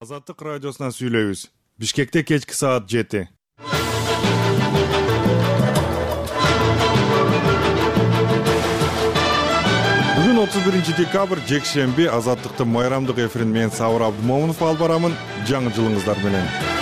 Азаттык радиосунан сүйлөйбүз. Бишкекте кечки саат 7. Бүгүн 31 декабрь жекшемби. Азаттыктын майрамдык эфирин мен Сабыр Абдымомунов алып барамын. Жаңы жылыңыздар менен.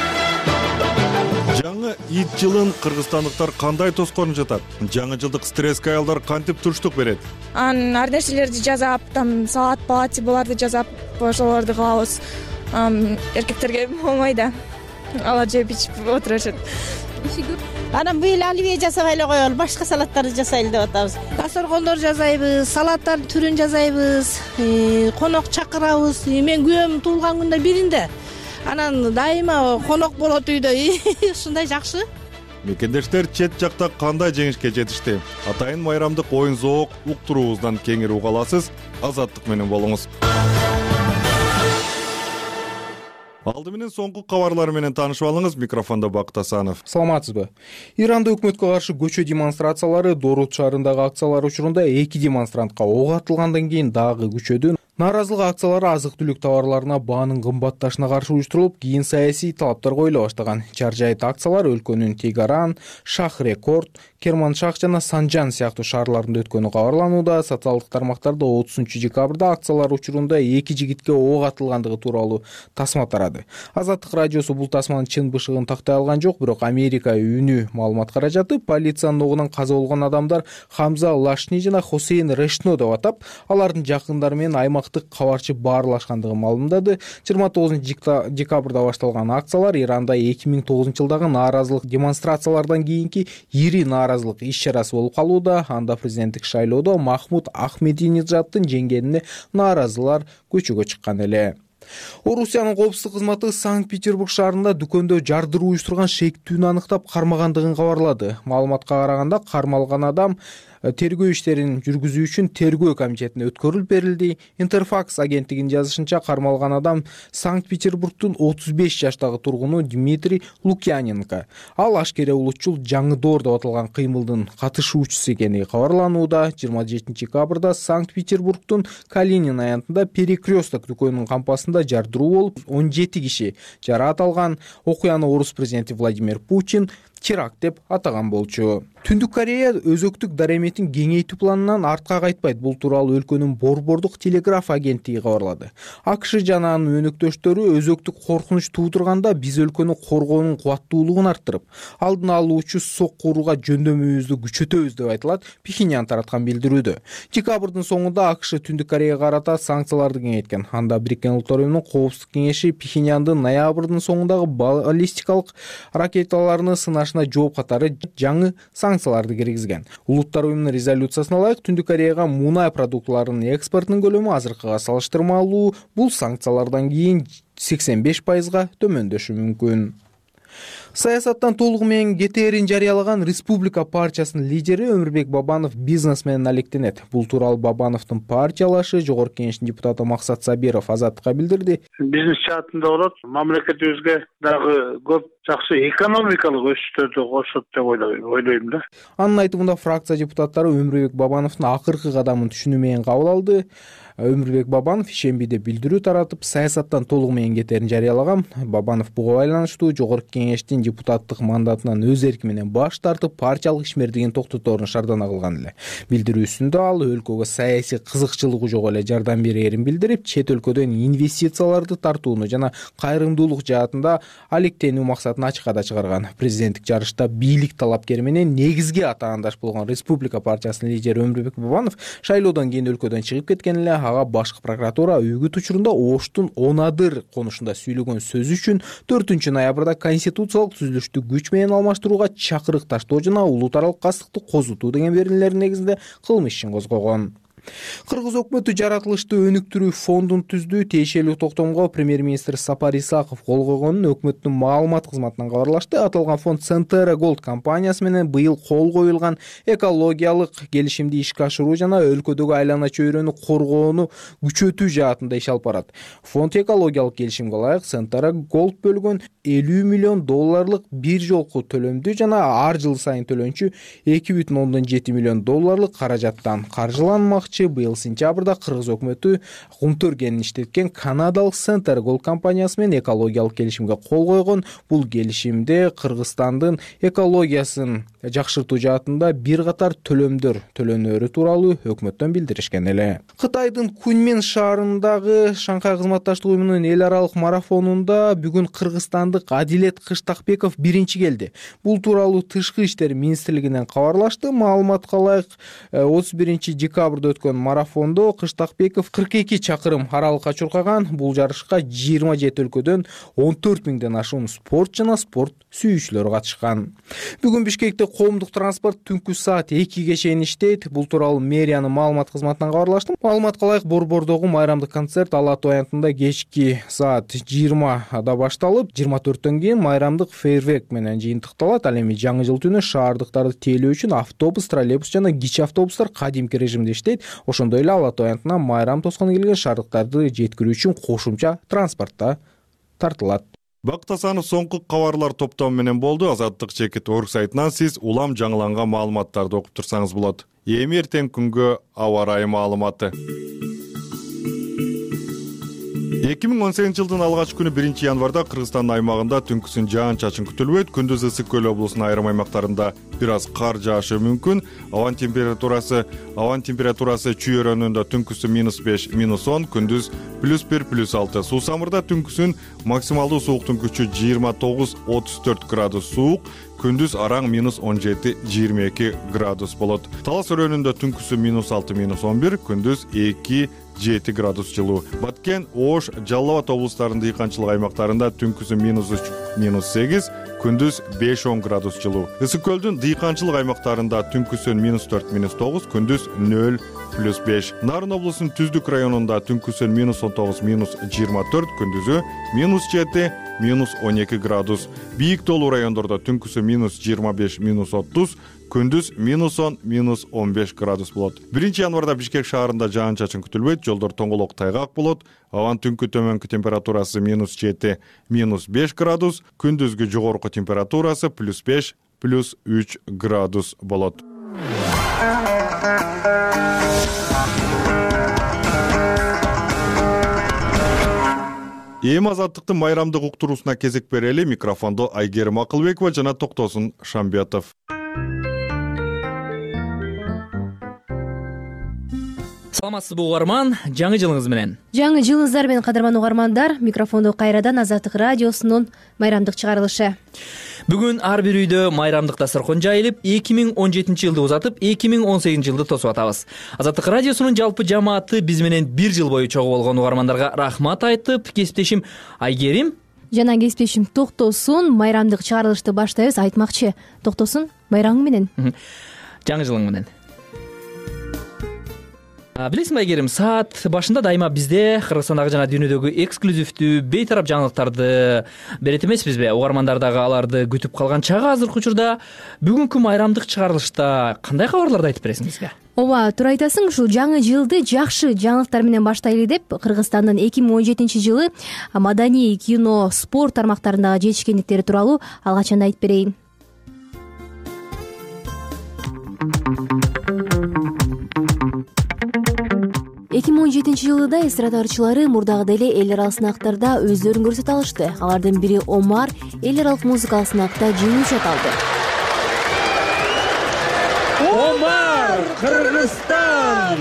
Жаңы ит жылын кыргызстандыктар кандай тоскоонуп жатат? Жаңы жылдык стресске аялдар кантип туруштук берет? Ар нерселерди жасап, салат, палати буларды жасап, ошолорду кылабыз. Эркектерге оңой да. Алар жеп ичип отурушат. Анан быйыл оливье жасабай эле коелу, башка салаттарды жасайлы деп атабыз. Дасторкондор жасайбыз, салаттар түрүн жасайбыз, конок чакырабыз. Мен күйөөм туулган күндө биринде. Анан дайыма конок болот үйдө. Ушундай жакшы. Мекендештер чет жакта кандай жеңишке жетишти? Атайын майрамдык оюн зоок уктуруубуздан кеңири уга аласыз. Азаттык менен болуңуз. Алды менен соңку кабарлар менен таанышып алыңыз. Микрофондо Бакыт Асанов. Саламатсызбы? Иранда өкмөткө каршы көчө демонстрациялары Дорут шаарындагы акциялар учурунда 2 демонстрантка ок атылгандан кийин дагы күчөдү. Нааразылык акциялары азык-түлүк товарларына баанын кымбатташына каршы уюштурулуп, кийин саясий талаптар коюла баштаган. Чаржайыт акциялар өлкөнүн Тегаран, Шах-Рекорд, Керманшах жана Санжан сыяктуу шаарларында өткөнү кабарланууда. Социалдык тармактарда 30 декабрда акциялар учурунда 2 жигитке ок атылгандыгы тууралуу тасма тарады. Азаттык радиосу бул тасманын чын бышыгын тактай алган жок, бирок Америка үнү маалымат каражаты полициянын огунан каза болгон адамдар Хамза Лашни жана Хусейн Решно деп атап, алардын жакындары менен аймактык кабарчы баарлашкандыгын маалымдады. 29 декабрда башталган акциялар Иранда 2009 жылдагы нааразылык демонстрациялардан кийинки ири нааразылык иш-чарасы болуп калууда. Анда президенттик шайлоодо Махмуд Ахмединежаддын жеңгенине нааразылар көчөгө чыккан эле. Орусиянын коопсуздук кызматы Санкт-Петербург шаарында дүкөндө жардыруу уюштурган шектүүнү аныктап кармагандыгын кабарлады. Маалыматка караганда кармалган адам тергөө иштерин жүргүзүү үчүн тергөө комитетине өткөрүлүп берилди. Интерфакс агенттигинин жазышынча, кармалган адам Санкт-Петербургдун 35 жаштагы тургуну Дмитрий Лукьяненко. Ал ашкере улутчул жаңы доор деп аталган кыймылдын катышуучусу экени кабарланууда. 27 декабрда Санкт-Петербургдун Калинин аянтында Перекресток дүкөнүнүн кампасында жардыруу болуп, 17 киши жараат алган. Окуяны орус президенти Владимир Путин теракт деп атаган болчу. Түндүк Корея өзөктүк дареметин кеңейтүү планынан артка кайтпайт. Бул тууралуу өлкөнүн борбордук телеграф агенттиги кабарлады. АКШ жана анын өнөктөштөрү өзөктүк коркунуч туудурганда биз өлкөнү коргоонун кубаттуулугун арттырып, алдын алуучу соккууруга жөндөмүбүздү күчөтөбүз деп айтылат Пхеньян тараткан билдирүүдө. Декабрдын соңунда АКШ Түндүк Кореяга карата санкцияларды кеңейткен. Анда Бириккен Улуттар уюмунун коопсуздук кеңеши Пхеньяндын ноябрдын соңундагы баллистикалык ракеталарны сынашына жооп катары жаңы санкцияларды киргизген. Улуттар уюмунун резолюциясына ылайык Түндүк Кореяга мунай продуктларынын экспортунун көлөмү азыркыга салыштырмалуу бул санкциялардан кийин 85%га төмөндөшү мүмкүн. Саясаттан толугу менен кетээрин жарыялаган Республика партиясынын лидери Өмүрбек Бабанов бизнес менен алектенет. Бул тууралуу Бабановдун партиялашы Жогорку Кеңештин депутаты Максат Сабиров Азаттыкка билдирди. Бизнес жаатында болот, мамлекетибизге дагы көп жакшы экономикалык өсүштөрдү кошот деп ойлойм да. Анын айтымында фракция депутаттары Өмүрбек Бабановдун акыркы кадамын түшүнүү менен кабыл алды. Өмүрбек Бабанов ишембиде билдирүү таратып, саясаттан толугу менен кетээрин жарыялаган. Бабанов буга байланыштуу Жогорку Кеңештин депутаттык мандатынан өз эрки менен баш тартып, партиялык ишмердигин токтоторун шаардана кылган эле. Билдирүүсүндө ал өлкөгө саясий кызыкчылыгы жок эле жардам берерин билдирип, чет өлкөдөн инвестицияларды тартууну жана кайрымдуулук жаатында алектенүү максатын ачыкка да чыгарган. Президенттик жарышта бийлик талапкери менен негизги атаандаш болгон Республика партиясынын лидери Өмүрбек Бабанов шайлоодон кийин өлкөдөн чыгып кеткен эле. Ага башкы прокуратура үгүт учурунда Оштун Онадыр конушунда сүйлөгөн сөзү үчүн 4 ноябрда конституциялык түзүлүштү күч менен алмаштырууга чакырык таштоо жана улут аралык кастыкты козутуу деген беренелердин негизинде кылмыш ишин козгогон. Кыргыз өкмөтү жаратылышты өнүктүрүү фондун түздүү. Тиешелүү токтомго премьер-министр Сапар Исаков кол койгонун өкмөттүн маалымат кызматынан кабарлашты. Аталган фонд Centera Gold компаниясы менен быйыл кол коюлган экологиялык келишимди ишке ашыруу жана өлкөдөгү айлана чөйрөнү коргоону күчөтүү жаатында иш алып барат. Фонд экологиялык келишимге ылайык Centera Gold бөлгөн $50 миллион бир жолку төлөмдү жана ар жыл сайын төлөнчү $2,7 миллион каражаттан каржыланмакчы. айтчы, быйыл сентябрда кыргыз өкмөтү кумтөр кенин иштеткен канадалык Center Gold компаниясы менен экологиялык келишимге кол койгон. Бул келишимде Кыргызстандын экологиясын жакшыртуу жаатында бир катар төлөмдөр төлөнөрү тууралуу өкмөттөн билдиришкен эле. Кытайдын Куньмин шаарындагы Шанхай кызматташтык уюмунун эл аралык марафонунда бүгүн кыргызстандык Адилет Кыштакбеков биринчи келди. Бул тууралуу Тышкы иштер министрлигинен кабарлашты. Маалыматка ылайык 31-декабрда өткөн марафондо Кыштакбеков 42 чакырым аралыкка чуркаган. Бул жарышка 27 өлкөдөн 14 миңден ашуун спорт жана спорт сүйүүчүлөр катышкан. Бүгүн Бишкекте коомдук транспорт түнкү саат 2ге чейин иштейт. Бул тууралуу мэриянын маалымат кызматынан кабарлашты. Маалыматка ылайык Борбордогу майрамдык концерт Ала Ат аянтында кечки саат 20да башталып, 24төн кийин майрамдык фейерверк менен жыйынтыкталат. Ал эми жаңы жыл түнү шаардыктарды тейлөө үчүн автобус, троллейбус жана кичи автобустар кадимки режимде иштейт. Ошондой эле Ала Ат аянтына майрам тоскону келген шаардыктарды жеткирүү үчүн кошумча транспортта тартылат. Бактасанов соңку кабарлар топтому менен болду. Азаттык чекит орг сайтынан сиз улам жаңыланган маалыматтарды окуп турсаңыз болот. Эми эртең күнгө аба ырайы маалыматы. 2018 жылдын алгачкы күнү 1-январда Кыргызстандын аймагында түнкүсүн жаан-чачын күтүлбөйт. Күндүз ысык көл облусунун айрым аймактарында бир аз кар жаашы мүмкүн. Абан температурасы Чүй-өрөөнүндө түнкүсү -5, -10, күндүз +1, +6. Суусамырда түнкүсүн максималдуу сууктун күчү 29-34 градус суук, күндүз араң -17, 22 градус болот. Талас өрөөнүндө түнкүсү -6, -11, күндүз 2-7 градус жылуу. Баткен, Ош, Жалал Абад облустарынын дыйканчылык аймактарында түнкүсү -3, -8, күндүз 5-10 градус жылуу. Ысык көлдүн дыйканчылык аймактарында түнкүсүн -4, -9, күндүз 0, +5. Нарын облусунун Түздүк районунда түнкүсүн -19, -24, күндүзү -7, -12 градус. Бийик тоолуу райондордо түнкүсү -25, -30, күндүз -10, -15 градус болот. 1-январда Бишкек шаарында жаан-чачын күтүлбөйт, жолдор тоңголок тайгак болот. Абан түнкү төмөнкү температурасы -7, -5 градус, күндүзгү жогорку температурасы +5, +3 градус болот. Эми азаттыктын майрамдык уктуруусуна кезек берели. Микрофондо Айгерим Акылбекова жана Токтосун Шамбетов. Саламатсызбы угарман, жаңы жылыңыз менен. Жаңы жылыңыздар менен кадырман угармандар, микрофондо кайрадан Азаттык радиосунун майрамдык чыгарылышы. Бүгүн ар бир үйдө майрамдык дасторкон жайылып, 2017 жылды узатып, 2018 жылды тосуп атабыз. Азаттык радиосунун жалпы жамааты биз менен бир жыл бою чогуу болгон угармандарга рахмат айтып, кесиптешим Айгерим жана кесиптешим Токтосун майрамдык чыгарылышты баштайбыз. Айтмакчы, Токтосун, майрамың менен. Жаңы жылың менен. Билесиңби Айгерим, саат башында дайыма бизде Кыргызстандагы жана дүйнөдөгү эксклюзивдүү бейтарап жаңылыктарды берет эмеспизби? Угармандар дагы аларды күтүп калган чагы азыркы учурда бүгүнкү майрамдык чыгарылышта кандай кабарларды айтып бересиңизби? Ооба, туура айтасың. Ушул жаңы жылды жакшы жаңылыктар менен баштайлы деп, Кыргызстандын 2017 жылы маданий, кино, спорт тармактарындагы жетишкендиктери тууралуу алгачында айтып берейин. 2017 жылында эстрада ырчылары мурдагыдай эле эл аралык сынактарда өздөрүн көрсөтө алышты. Алардын бири Омар эл аралык музыкалык сынакта жеңүүчү аталды. Омар, Кыргызстан!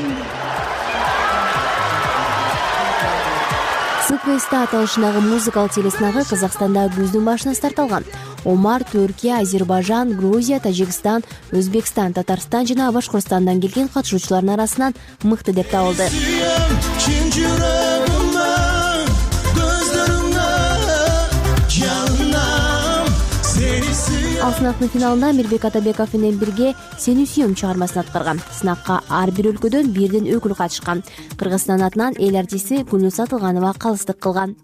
СКСта аталышындагы музыкалык телесынагы Казакстанда күздүн башында старт алган. Омар Түркия, Азербайжан, Грузия, Тажикстан, Өзбекстан, Татарстан жана Башкортстандан келген катышуучулардын арасынан мыкты деп табылды. Ал сынактын финалында Мирбек Атабеков менен бирге «Сени сүйөм» чыгармасын аткарган. Сынакка ар бир өлкөдөн бирден өкүл катышкан. Кыргызстан атынан эл артисти Гүлнур Сатылганова калыстык кылган.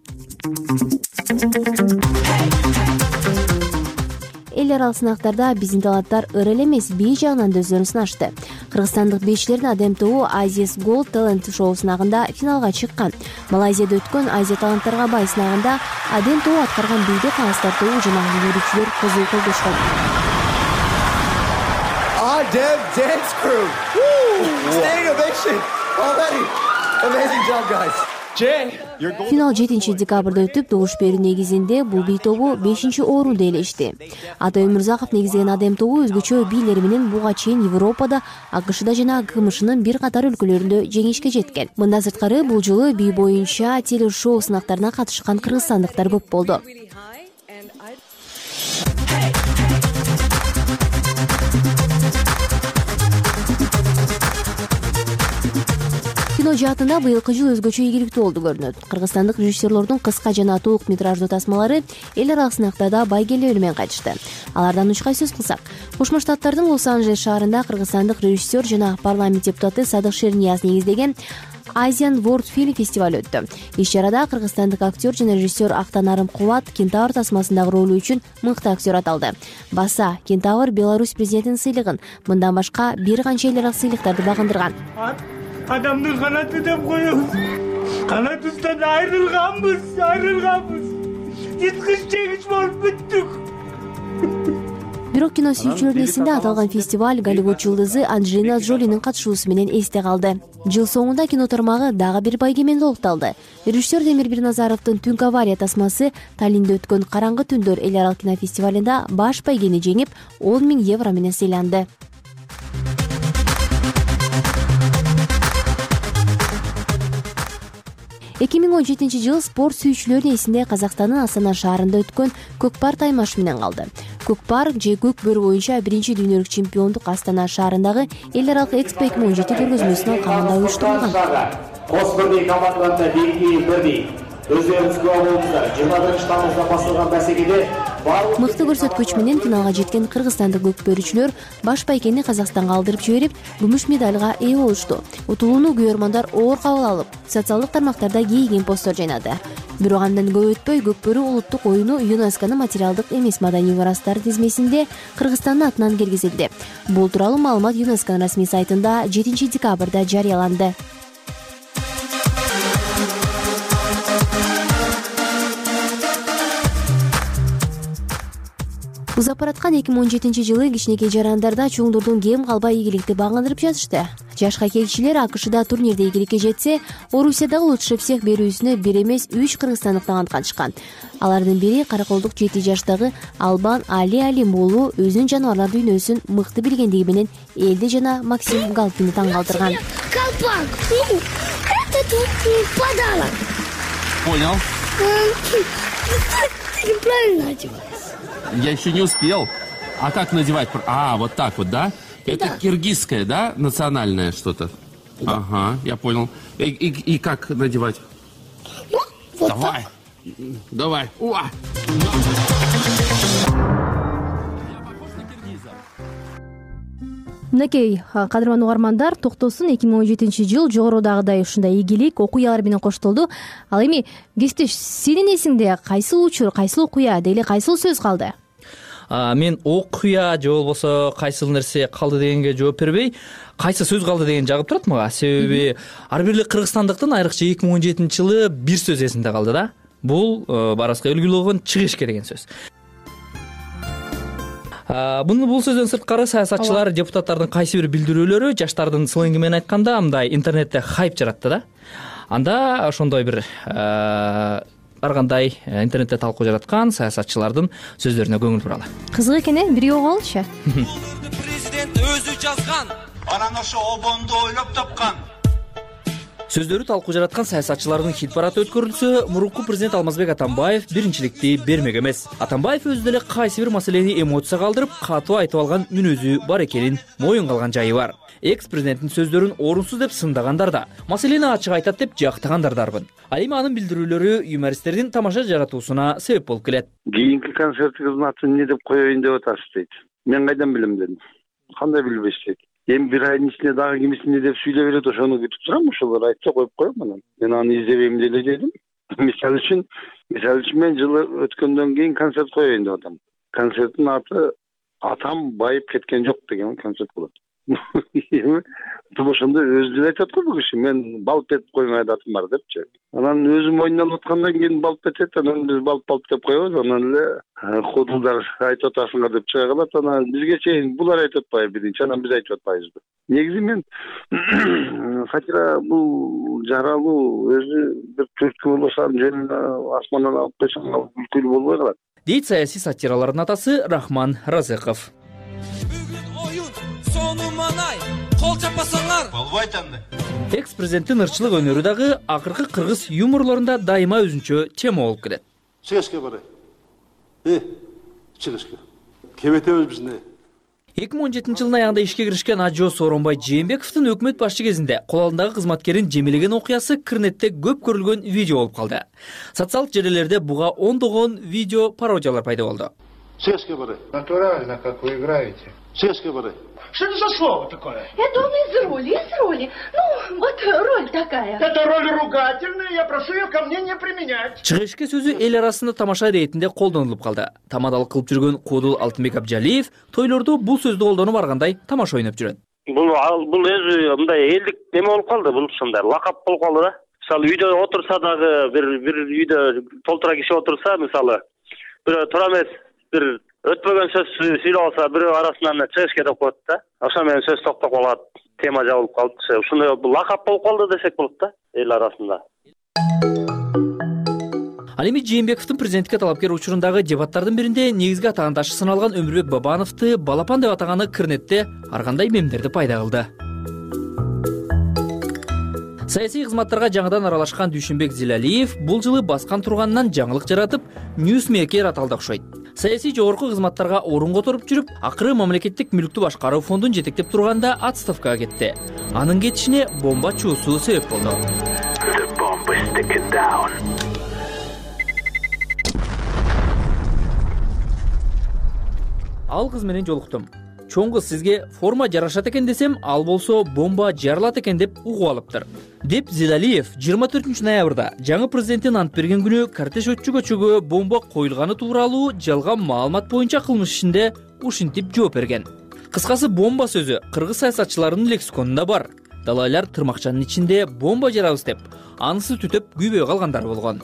Эл аралык сынактарда биздин таланттар ыры эле эмес, бий жагынан да өздөрүн сынашты. Кыргызстандык бийчилердин Адем ТО Азиес Gold Talent шоу сынагында финалга чыккан. Малайзияда өткөн Азия таланттарга бай сынагында Адем ТО аткарган бийди калыстар тобу жана жүрүүчүлөр кызуу колдошкон. Adem Dance Crew. Woo! Standing ovation. Amazing job, guys. Финал 7 декабрда өтүп, добуш берүү негизинде бул бий тобу 5-орунду ээлешти. Ата Өмүрзаков негизген Адем тобу өзгөчө бийлери менен буга чейин Европада, АКШда жана КМШнын бир катар өлкөлөрүндө жеңишке жеткен. Мындан сырткары бул жолу бий боюнча телешоу сынактарына катышкан кыргызстандыктар көп болду. Кино жаатында быйылкы жыл өзгөчө ийгиликтүү болду көрүнөт. Кыргызстандык режиссерлордун кыска жана толук метраждуу тасмалары эл аралык сынактарда байгелүү менен кайтышты. Алардан учкай сөз кылсак, Кошмо Штаттардын Лос-Анджелес шаарында кыргызстандык режиссер жана парламент депутаты Садык Шернияз негиздеген Asian World Film фестиваль өттү. Иш-чарада кыргызстандык актер жана режиссер Актан Арымкулат Кентавр тасмасындагы ролу үчүн мыкты актер аталды. Баса Кентавр Беларусь президентинин сыйлыгын, мындан башка бир канча эл аралык сыйлыктарды багындырган. Адамдын канаты деп коебуз. Канатыбыздан айрылганбыз. Жыткыч жеңиш болуп бүттүк. Бирок кино сүйүүчүлөрдүн эсинде аталган фестиваль Голливуд жылдызы Анджелина Джолинин катышуусу менен эсте калды. Жыл соңунда кино тармагы дагы бир байгемен толукталды. Режиссер Демир Бирназаровдун Түнкү авария тасмасы Таллинде өткөн Караңгы түндөр эл аралык кинофестивалында баш байгени жеңип, 10 000 евро менен сыйланды. Эки миң 17 жыл спорт сүйүүчүлөрдүн эсинде Казакстандын Астана шаарында өткөн көк пар таймаш менен калды. Көк пар же көк бөрү боюнча биринчи дүйнөлүк чемпиондук Астана шаарындагы эл аралык Экспо 2017 көргөзмөсүнүн алкагында уюштурулган. Кос бирдей командаларда белги бирдей. Өздөрүңүз күбө болуңуздар. 20 тамызда басылган бәсекеде мыкты көрсөткүч менен финалга жеткен кыргызстандык көк бөрүчүлөр баш байгени Казакстанга алдырып жиберип, күмүш медалга ээ болушту. Утулууну көрөрмандар оор кабыл алып, социалдык тармактарда кейиген посттор жайнады. Бирок андан көп өтпөй көк бөрү улуттук оюну ЮНЕСКОнун материалдык эмес маданий мурастар тизмесинде Кыргызстандын атынан киргизилди. Бул тууралуу маалымат ЮНЕСКонун расмий сайтында 7 декабрда жарыяланды. Узапараткан 2017 жылы кичинекей жарандарда чоңдордун кем калбай ийгиликти багындырып жатышты. Жаш хоккейчилер АКШда турнирде ийгиликке жетсе, Орусиядагы лучший всех берүүсүнө бир эмес 3 кыргызстандыктан катышкан. Алардын бири караколдук 7 жаштагы Албан Али Алимуулу өзүнүн жаныбарлар дүйнөсүн мыкты билгендиги менен элди жана Максим Галкинди таң калтырган. Колпак. Это тут подарок. Понял. Ты правильно одеваешь. Я еще не успел. А как надевать? А, вот так вот, да? Это да. Киргизское, да? Национальное что-то? Да. Ага, я понял. И как надевать? Ну, вот давай. Так. Давай. Уа! Мынакей, кадырман угармандар, токтосун 2017 жыл жогорудагыдай ушундай ийгилик окуялар менен коштолду. Ал эми кесиптеш, сенин эсиңде кайсыл учур, кайсыл окуя, деги кайсыл сөз калды? Мен окуя же болбосо кайсыл нерсе калды дегенге жооп бербей, кайсы сөз калды деген жагып турат мага. Себеби ар бир эле кыргызстандыктын айрыкча 2017 жылы бир сөз эсинде калды да. Бул бараска үлгүлүү болгон чыгышка деген сөз. Бул сөздөн сырткары саясатчылар, депутаттардын кайсы бир билдирүүлөрү жаштардын сленги менен айтканда мындай интернетте хайп жаратты да. Анда ошондой бир ар кандай интернетте талкуу жараткан саясатчылардын сөздөрүнө көңүл буралы. Кызык экен, бир угулчу. Президент өзү жазган, анан ошо обонду ойлоп тапкан. Сөздөрү талкуу жараткан саясатчылардын хит парады өткөрүлсө, мурунку президент Алмазбек Атамбаев биринчиликти бермек эмес. Атамбаев өзү деле кайсы бир маселени эмоция калтырып, катуу айтып алган мүнөзү бар экенин моюнга алган жайы бар. Экс-президенттин сөздөрүн орунсуз деп сындагандар да, маселени ачык айтат деп жактагандардарбын. Ал эми анын билдирүүлөрү юмористтердин тамаша жаратуусуна себеп болуп келет. Кийинки концертиңиздин атын эмне деп коеюн деп атасыз дейт. Мен кайдан билем дедим. Кандай билбеш дейт. Эми бир айдын ичинде дагы кимисине деп сүйлөп берет, ошону күтүп турам, ошолор айтса коюп коем анан. Мен аны издебейм деле дедим. Мисалы үчүн мен жылы өткөндөн кийин концерт коеюн деп атам. Концерттин аты Атам байып кеткен жок деген концерт болот. ошондо өзү айтып атпайбы бул киши, мен балп этип койгон адатым бар депчи. Анан өзү мойнунан аткандан кийин балп этет, анан биз балп деп коебуз, анан эле кудулдар айтып атасыңар деп чыга калат. Анан бизге чейин булар айтып атпайбы биринчи, анан биз айтып атпайбызбы. Негизи мен сатира бул жаралуу өзү бир түрткү болбосо жөн асмандан алып койсоң күлкүлүү болбой калат. Дейт саясий сатиралардын атасы Рахман Разыков. Бүгүн оюн сону манай кол чаппасаңар болбойт анда. Экс-президенттин ырчылык өнөрү дагы акыркы кыргыз юморлорунда дайыма өзүнчө тема болуп келет. Чыгышка барай. Чыгышка. Кебетебиз биз не? 2017 жылдын аягында ишке киришкен Ажо Сооронбай Жээнбековдун өкмөт башчы кезинде кол алдындагы кызматкерин жемелеген окуясы Кырнетте көп көрүлгөн видео болуп калды. Социалдык желилерде буга ондогон видео пародиялар пайда болду. Чыгышка барай. Натурально, как вы играете. Чыгышка барай. Что это за слово такое? Это он из роли. Ну, вот роль такая. Это роль ругательная, я прошу ее ко мне не применять. Чыгышка сөзү эл арасында тамаша иретинде колдонулуп калды. Тамадалык кылып жүргөн Кудул Алтынбек Абжалиев тойлордо бул сөздү колдонуп баргандай тамаша ойноп жүрөт. Бул өзү мындай элдик неме болуп калды, бул ушундай лакап болуп калды да. Мисалы үйдө отурса дагы бир үйдө толтура киши отурса, мисалы бирөө туура эмес бир өтпөгөн сөз сүйлөп алса, бирөө арасынан чыгышка деп коет да. Ошо менен сөз токтоп калат, тема жабылып калды. Ушундай лакап болуп калды десек болот да эл арасында. Ал эми Жээнбековдун президенттикке талапкер учурундагы дебаттардын биринде негизги атаандашы саналган Өмүрбек Бабановду балапан деп атаганы Кырнетте ар кандай мемдерди пайда кылды. Саясий кызматтарга жаңыдан аралашкан Дүйшөнбек Зилалиев бул жылы баскан турганынан жаңылык жаратып, Newsmaker аталды окшойт. Саясий жогорку кызматтарга орун которуп жүрүп, акыры мамлекеттик мүлктү башкаруу фондун жетектеп турганда отставкага кетти. Анын кетишине бомба чуусу себеп болду. Ал кыз менен жолуктум. Чоң кыз сизге форма жарашат экен десем, ал болсо бомба жарылат экен деп угуп алыптыр. Деп Зилалиев 24 ноябрда жаңы президенттин ант берген күнү кортеж өтчү көчөгө бомба коюлганы тууралуу жалган маалымат боюнча кылмыш ишинде ушинтип жооп берген. Кыскасы бомба сөзү кыргыз саясатчыларынын лексиконунда бар. Далайлар тырмакчанын ичинде бомба жарабыз деп, анысы түтөп күйбөй калгандар болгон.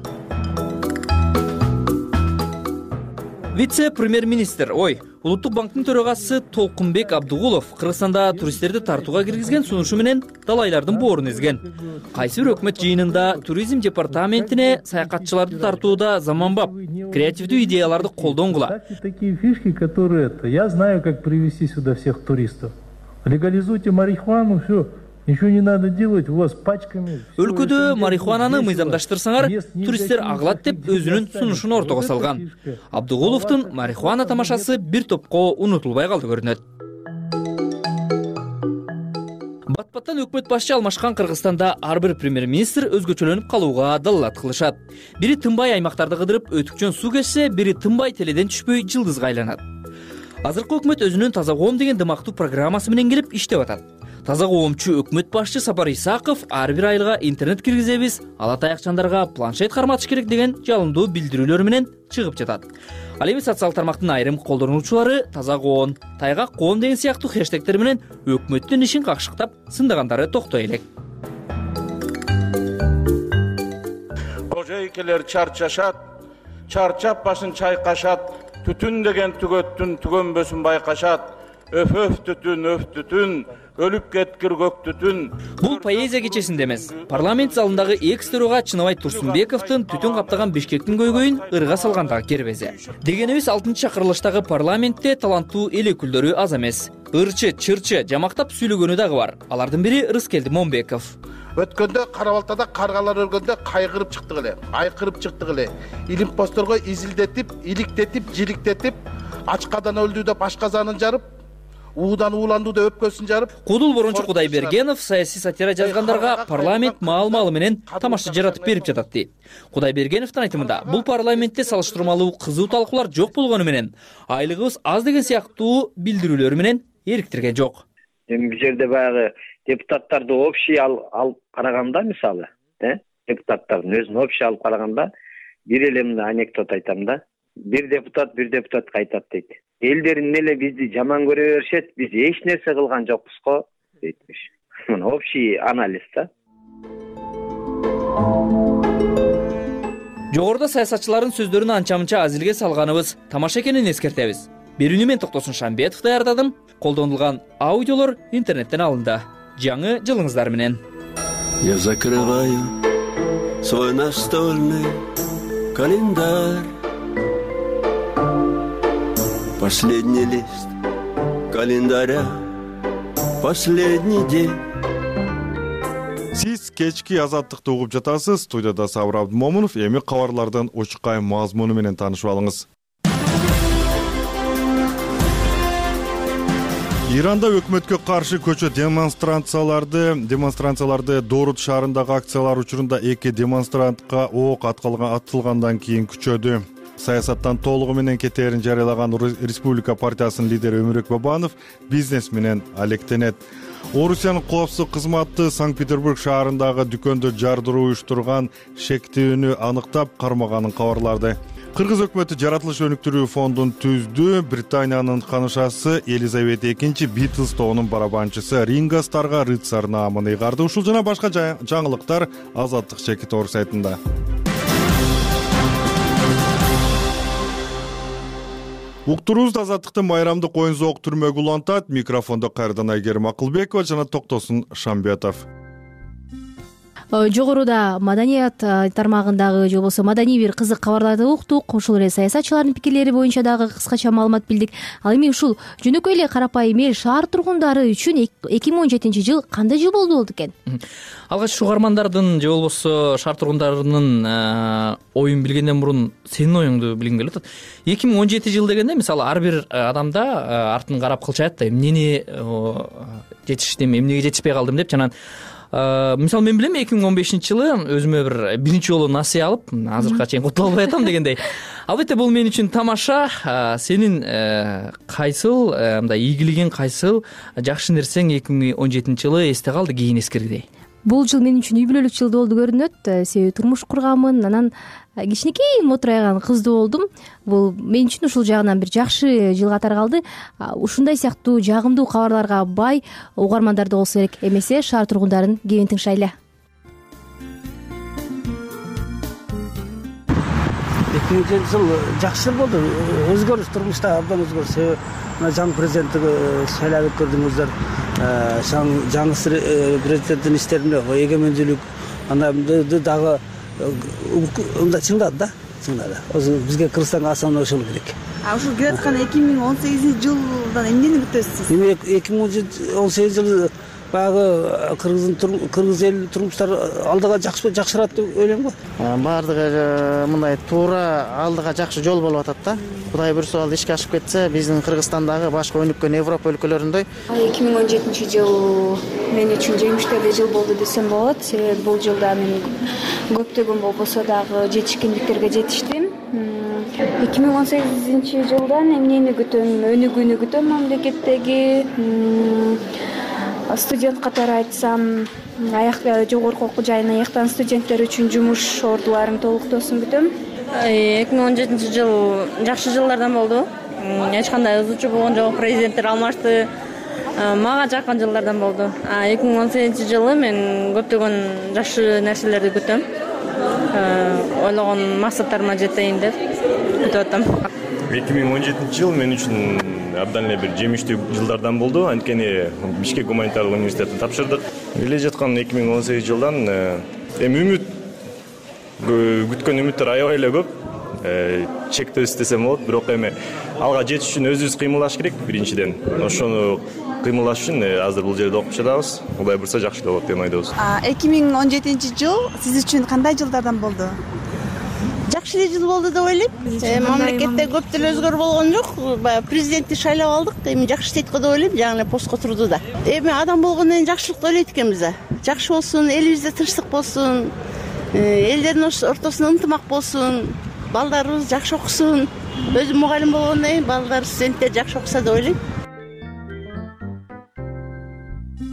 Вице-премьер-министр, Улуттук банктын төрагасы Толкунбек Абдыгулов Кыргызстанда туристтерди тартууга киргизген сунушу менен далайлардын боорун ezген. Кайсы бир өкмөт жыйынында туризм департаментине саякатчыларды тартууда заманбап, креативдүү идеяларды колдонгула. Такие фишки, которые я знаю, как привести сюда всех туристов. Легализуйте марихуану, все. Ничего не надо делать, у вас пачками. Өлкөдө марихуананы мыйзамдаштырсаңар, туристтер агылат деп өзүнүн сунушун ортого салган. Абдыгуловдун марихуана тамашасы бир топко унутулбай калды көрүнөт. Бат-баттан өкмөт башчы алмашкан Кыргызстанда ар бир премьер-министр өзгөчөлөнүп калууга далалат кылышат. Бири тынбай аймактарды кыдырып өтүкчөн суу кечсе, бири тынбай теледен түшпөй жылдызга айланат. Азыркы өкмөт өзүнүн таза коом деген дымактуу программасы менен келип иштеп атат. Таза коомчу өкмөт башчы Сапар Исаков ар бир айылга интернет киргизебиз, ала таякчандарга планшет карматыш керек деген жалындуу билдирүүлөр менен чыгып жатат. Ал эми социалдык тармактын айрым колдонуучулары таза коом, тайгак коом деген сыяктуу хэштегтер менен өкмөттүн ишин какшыктап сындагандары токтой элек. Кожойкелер чарчашат, чарчап башын чайкашат, түтүн деген түгөттүн түгөнбөсүн байкашат. Өф түтүн, өлүп кеткир көк түтүн. Бул поэзия кечесинде эмес. Парламент залындагы экс-төрага Чыныбай Турсунбековдун түтүн каптаган Бишкектин көйгөйүн ырга салгандагы кербези. Дегенибиз 6-чакырылыштагы парламентте таланттуу эл өкүлдөрү аз эмес. Ырчы, чырчы, жамактап сүйлөгөнү дагы бар. Алардын бири Рыскелди Момбеков. Өткөндө Карабалтада каргалар өлгөндө кайгырып чыктык эле, айкырып чыктык эле. Илимпосторго изилдетип, иликтетип, жиликтетип, ачкадан өлдү деп ашказанын жарып, уудан ууланду деп өпкөсүн жарып. Кудул Борончу Кудайбергенов саясий сатира жазгандарга парламент маал-маалы менен тамаша жаратып берип жатат дейт. Кудайбергеновдун айтымында, бул парламентте салыштырмалуу кызуу талкуулар жок болгону менен, айлыгыбыз аз деген сыяктуу билдирүүлөр менен эриктирген жок. Эми бул жерде баягы депутаттарды общий алып караганда, мисалы, депутаттардын өзүн общий алып караганда, бир эле мындай анекдот айтам да. бир депутат кайтат дейт. Элдерин эле бизди жаман көрө беришет, биз эч нерсе кылган жокпуз го дейтмиш. Мына общий анализ да. Жогоруда саясатчылардын сөздөрүн анча-мынча азилге салганыбыз тамаша экенин эскертебиз. Берүүнү мен Токтосун Шамбетов даярдадым. Колдонулган аудиолор интернеттен алынды. Жаңы жылыңыздар менен. Я закрываю свой настольный календарь. Последний лист календаря, последний день. Сиз кечки Азаттыкты угуп жатасыз. Студияда Сабыр Абдымомунов. Эми кабарлардын очукай мазмуну менен таанышып алыңыз. Иранда өкмөткө каршы көчө демонстрацияларды Дорут шаарындагы акциялар учурунда 2 демонстрантка ок атылгандан кийин күчөдү. Саясаттан толугу менен кетээрин жарыялаган Республика партиясынын лидери Өмүрбек Бабанов бизнес менен алектенет. Орусиянын коопсуздук кызматы Санкт-Петербург шаарындагы дүкөндө жардыруу уюштурган шектүүнү аныктап кармаганын кабарлады. Кыргыз өкмөтү жаратылыш өнүктүрүү фондун түздү. Британиянын канышасы Елизавета II Битлз тобунун барабанчысы Ринго Старрга рыцарь наамын ыйгарды. Ушул жана башка жаңылыктар Азаттык Чеки Тоор сайтында. Уктуруубузда Азаттыкты майрамдык оюн зоок түрмөгү улантат. Микрофондо кайрадан Айгерим Акылбекова жана Токтосун Шамбетов. Жогоруда маданият тармагындагы же болбосо маданий бир кызык кабарларды уктук. Ошол эле саясатчылардын пикирлери боюнча дагы кыскача маалымат билдик. Ал эми ушул жөнөкөй эле карапайым эл шаар тургундары үчүн 2017-жыл кандай жыл болду экен? Алгач угармандардын же болбосо шаар тургундарынын оюн билгенден мурун сенин оюңду билгим келип атат. 2017 дегенде мисалы ар бир адамда артын карап кылчаат да эмнени жетиштим, эмнеге жетишпей калдым деп жанагы. Мисалы мен билем 2015-жылы өзүмө биринчи жолу насыя алып, азыркыга чейин кутула албай атам дегендей. Албетте бул мен үчүн тамаша. Сенин кайсыл мындай ийгилигиң, кайсыл жакшы нерсең 2017-жылы эсте калды кийин эскергидей? Бул жыл мен үчүн үй бүлөлүк жыл болду көрүнөт. Себеби турмуш курганмын, анан кичинекей мотурайган кыздуу болдум. Бул мен үчүн ушул жагынан бир жакшы жыл катары калды. Ушундай сыяктуу жагымдуу кабарларга бай угармандарды болсо керек. Эмесе шаар тургундарын кебин тыңшайлы. 2017 жыл жакшы жыл болду. Өзгөрүш турмушта абдан өзгөрүш. Себеби жаңы президенттик шайлап өткөрдүңүздөр. Жаңы президенттин иштерине эгемендүүлүк андан дагы мындай чыңдады да. Бизге Кыргызстанга асан ошол керек. Ушул келе аткан 2018-жылдан эмнени күтөсүз? 2018 жыл баягы кыргыз эл турмуштары алдыга жакшырат деп ойлойм го. Баардыгы мындай туура алдыга жакшы жол болуп атат да. Кудай буйрса ал ишке ашып кетсе, биздин Кыргызстандагы башка өнүккөн Европа өлкөлөрүндөй. 2017-жыл мен үчүн жеңиштүү жыл болду десем болот. Себеби бул жылда мен көптөгөн болбосо дагы жетишкендиктерге жетиштим. 2018-жылдан эмнени күтөм? Өнүгүүнү күтөм мамлекеттеги. Студент катары айтсам, жогорку окуу жайын аяктаган студенттер үчүн жумуш ордуларын толуктоосун күтөм. 2017 жыл жакшы жылдардан болду. Эч кандай ызычуу болгон жок, президенттер алмашты. Мага жакын жылдардан болду. 2018 жылы мен көптөгөн жакшы нерселерди күтөм. Ойлогон максаттарыма жетейин деп күтүп атам. 2017 жыл мен үчүн абдан эле бир жемиштүү жылдардан болду. Анткени Бишкек гуманитардык университетин тапшырдык. Келе жаткан 2018 жылдан эми үмүт күткөн үмүттөр аябай эле көп. Чектөөбүз десем болот, бирок эми алга жетиш үчүн өзүбүз кыймылдаш керек биринчиден. Ошону кыймылдаш үчүн азыр бул жерде окуп жатабыз. Кудай буйрса жакшы болот деп ойдобуз. 2017 жыл сиз үчүн кандай жылдардан болду? Жакшы жыл болду деп ойлойм. Мамлекетте көп деле өзгөрүү болгон жок. Президентти шайлап алдык. Эми жакшы иштейт го деп ойлойм. Жаңы эле постко турду да. Эми адам болгондон кийин жакшылыкты ойлойт экенбиз да. Жакшы болсун, элибизде тынчтык болсун, элдердин ортосунда ынтымак болсун, балдарыбыз жакшы окусун. Өзүм мугалим болгондон кийин балдар, студенттер жакшы окуса деп ойлойм.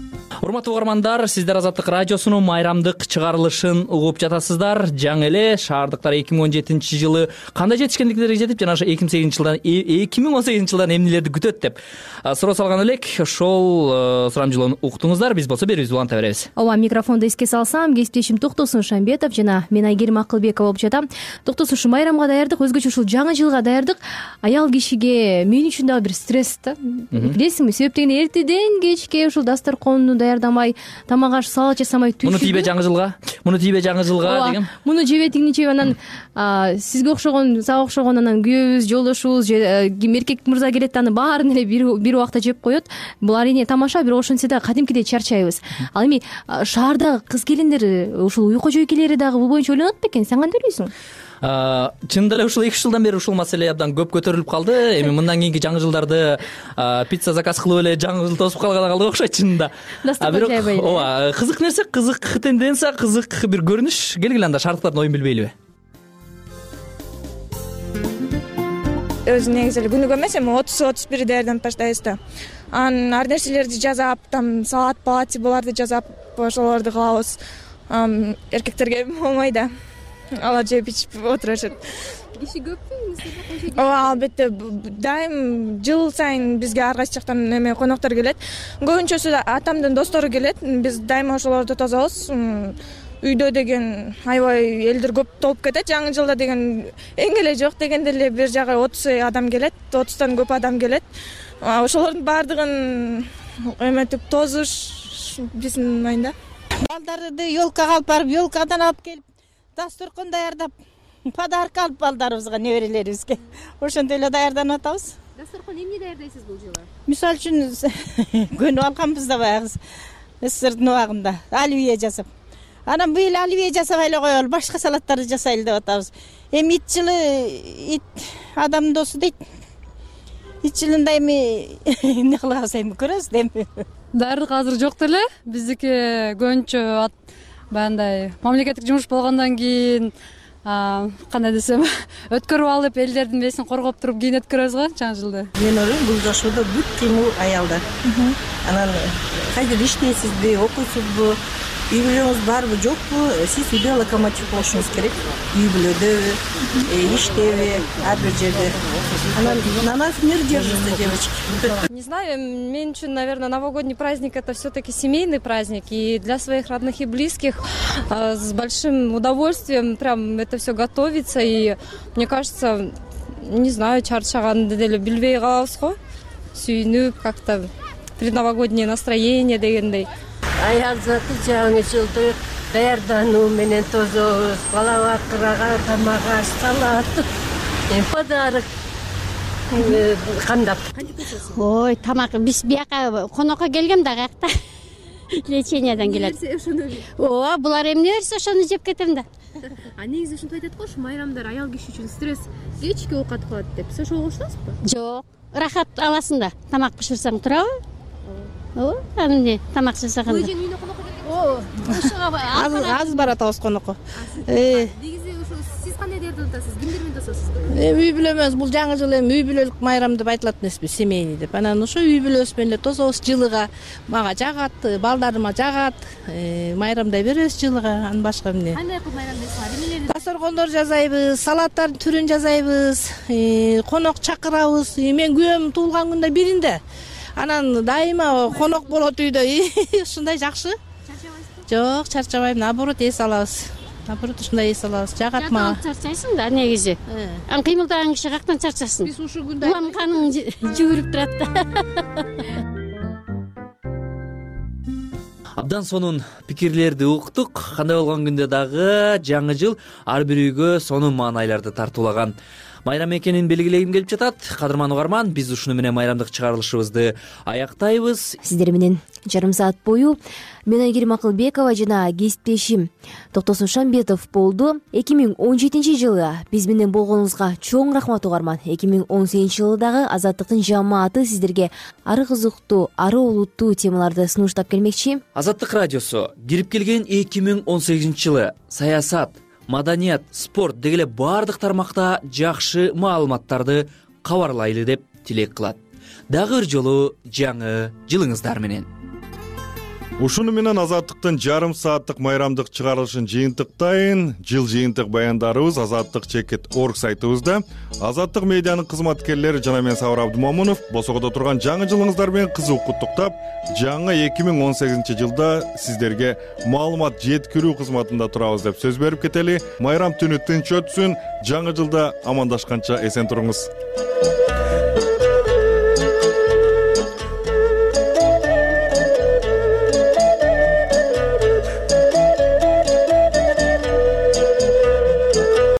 урматтуу угармандар, сиздер Азаттык радиосунун майрамдык чыгарылышын угуп жатасыздар. Жаңы эле шаардыктар 2017-жылы кандай жетишкендиктерге жетип, жана ошо 2018 жылдан эмнелерди күтөт деп суроо салган элек. Ошол сурамжылоону уктуңуздар. Биз болсо берүүбүздү уланта беребиз. Ооба, микрофонду эске салсам, кесиптешим Токтосун Шамбетов жана мен Айгерим Акылбекова болуп жатам. Токтосун, ушу майрамга даярдык, өзгөчө ушул жаңы жылга даярдык аял кишиге мен үчүн дагы бир стресс да. Билесиңби, себеп дегенде эртеден кечке ушул дасторконду даярдамай, тамак аш салат жасамай Муну тийбе жаңы жылга деген. Муну жебе тигини жеп, анан сизге окшогон, сага окшогон анан күйөөбүз, жолдошубуз, эркек мырза келет, аны баарын эле бир убакта жеп коет. Бул арине тамаша, бирок ошентсе да кадимкидей чарчайбыз. Ал эми шаардагы кыз келиндер, ушул уйку жойкелери дагы бул боюнча ойлонот бекен? Сен кандай ойлойсуң? Чынында эле ушул 2 жылдан бери ушул маселе абдан көп көтөрүлүп калды. Эми мындан кийинки жаңы жылдарды пицца заказ кылып эле жаңы жыл тосуп калды окшойт чынында. Бирок ооба, кызык нерсе, кызык тенденция, кызык бир көрүнүш. Келгиле анда шаардыктардын оюн билбейлиби? Өзү негизи эле күнүгө эмес, эми 30-31 даярданып баштайбыз да. Анан ар нерселерди жасап, там салат, палати буларды жасап, ошолорду кылабыз. Эркектерге оңой да. Алар жеп ичип отура беришет. Киши көппү? Ооба, албетте, дайым жыл сайын бизге ар кайсы жактан эме коноктор келет. Көбүнчөсү да атамдын достору келет. Биз дайыма ошолорду тособуз. Үйдө деген аябай элдер көп толуп кетет. Жаңы жылда деген эң эле жок дегенде эле бир жагы 30 адам келет, 30тан көп адам келет. Ошолордун баардыгын эметип тозуш биздин айында. Балдарды ёлкага алып барып, ёлкадан алып келип, дасторкон даярдап, подарка алып балдарыбызга, неберелерибизге. Ошондой эле даярданып атабыз. Дасторкон эмне даярдайсыз бул жылы? Мисалы үчүн көнүп алганбыз да баягы СССРдин убагында оливье жасап. Анан быйыл оливье жасап эле коелу, башка салаттарды жасайлы деп атабыз. Эми ит жылы адам досу дейт. Ит жылында эми эмне кылабыз, эми көрөбүз да эми. Даярдык азыр жок деле. Биздики көбүнчө баягындай мамлекеттик жумуш болгондон кийин кандай десем, өткөрүп алып, элдердин бесин коргоп туруп кийин өткөрөбүз го жаңы жылды. Мен ойлойм, бул жашоодо бүт кыймыл аялда. Анан кайдыр иштейсизби, окуйсузбу, үй бүлөңүз барбы, жокпу, сиз үйдө локомотив болушуңуз керек. Үй бүлөдөбү, иштеби, ар бир жерде. Анан на нас мир держится, девочки. Не знаю, мен үчүн, наверное, новогодний праздник — это все-таки семейный праздник, и для своих родных и близких с большим удовольствием прям это все готовится, и мне кажется, не знаю, чарчаганды деле билбей калабыз го, сүйүнүп, как-то предновогоднее настроение дегендей. Аял заты жаңы жылды даярдануу менен тозобуз, бала бакырага тамак аш, салат, подарок кандап. Ой, тамак биз бияка конокко келгем да, каякта лечениядан келет. Ооба, булар эмне берсе ошону жеп кетем да. Негизи ушинтип айтат го, ушу майрамдар аял киши үчүн стресс, кечки оокат кылат деп. Сиз ошого кошуласызбы? Жок, рахат аласың да. Тамак бышырсаң турабы? Ооба, эмне тамак жасаганда. Ой, жен үйүнө конокко келген. Аз баратабыз конокко. Негизи ошо сиз кандай даярданып атасыз? Кимдер менен тососуз? Үй бүлө эмес, бул жаңы жыл эми үй бүлөлүк майрам деп айтылат эмеспи, семейный деп. Анан ошо үй бүлөбүз менен эле тособуз жылыга. Мага жагат, балдарыма жагат. Майрамдай беребиз жылыга, анан башка эмне? Кандай кылып майрамдайсыздар? Дасторкондор жасайбыз, салаттардын түрүн жасайбыз, конок чакырабыз. Мен күйөөм туулган күндө биринде. Анан дайыма конок болот үйдө. Ушундай жакшы. Чарчабайсызбы? Жок, чарчабайм, наоборот эс алабыз. Наоборот ушундай эс алабыз. Жагат мага. Чарчайсың да негизи. Ан кыймылдаган киши каяктан чарчасын? Биз ушул күндө улам каның жүгүрүп турат да. Абдан сонун пикирлерди уктук. Кандай болгон күндө дагы жаңы жыл ар бир үйгө сонун маанайларды тартуулаган майрам экенин белгилегим келип жатат. Кадырман угарман, биз ушуну менен майрамдык чыгарылышыбызды аяктайбыз. Сиздер менен жарым саат бою мен Айгерим Акылбекова жана кесиптешим Токтосун Шамбетов болду. 2017 жылы биз менен болгонуңузга чоң рахмат угарман. 2018 жылы дагы Азаттыктын жамааты сиздерге ары кызыктуу, ары олуттуу темаларды сунуштап келмекчи. Азаттык радиосу кирип келген 2018 жылы саясат, маданият, спорт дегеле бардык тармакта жакшы маалыматтарды кабарлайлы деп тилек кылат. Дагы бир жолу жаңы жылыңыздар менен. Ушуну менен Азаттыктын жарым сааттык майрамдык чыгарылышын жыйынтыктайын. Жыл жыйынтык баяндарыбыз Азаттык чекит орг сайтыбызда. Азаттык медианын кызматкерлери жана мен Сабыр Абдумомунов босогодо турган жаңы жылыңыздар менен кызуу куттуктап, жаңы 2018-жылда сиздерге маалымат жеткирүү кызматында турабыз деп сөз берип кетели. Майрам түнү тынч өтсүн. Жаңы жылда амандашканча эсен туруңуз.